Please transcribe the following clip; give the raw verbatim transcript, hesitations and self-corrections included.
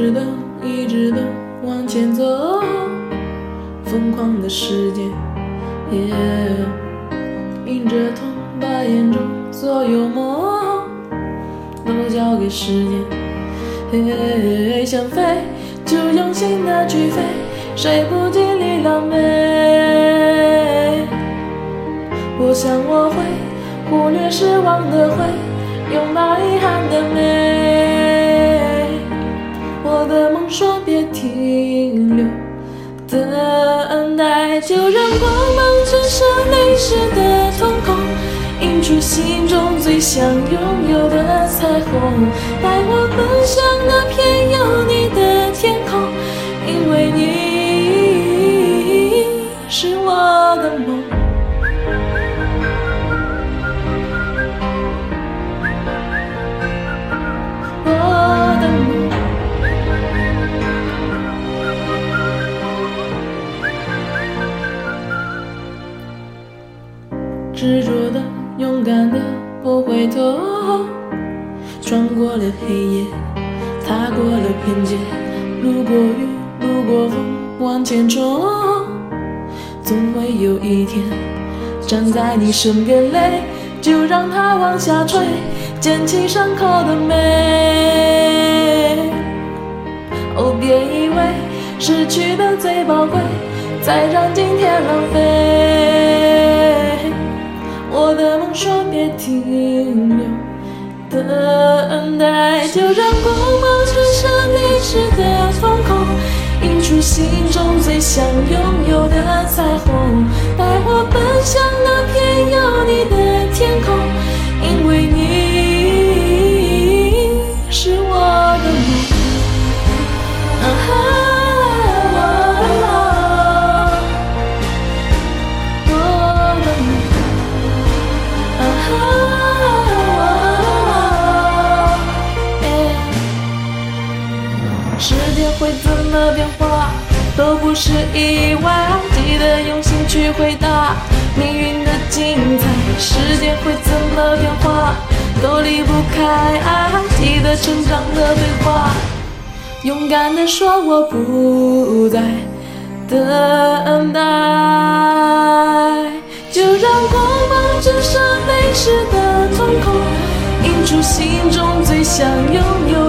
直的一直的往前走，疯狂的世界 yeah, 迎着痛把眼中所有梦都交给时间、hey, 想飞就用心的去飞，谁不经历狼狈，我想我会忽略失望的灰，拥抱遗憾的美，我的梦说别停留，等待就让光芒折射泪湿的瞳孔，映出心中最想拥有的彩虹，带我奔向那片有你的天空，因为你是我的梦。执着的勇敢的不回头，穿过了黑夜，踏过了边界，路过雨路过风往前冲，总会有一天站在你身边，泪就让它往下坠，捡起伤口的美。哦，别以为失去的最宝贵，再让今天浪费，我的梦说别停留，等待就让光芒折射泪湿的瞳孔，映出心中最想拥有的彩虹，带我奔向那片有你的天空，因为你是我的梦。啊哈世界会怎么变化都不是意外，记得用心去回答命运的精彩。世界会怎么变化都离不开爱，记得成长的对话，勇敢地说我不再等待，就让光芒折射泪湿的瞳孔，映出心中最想拥有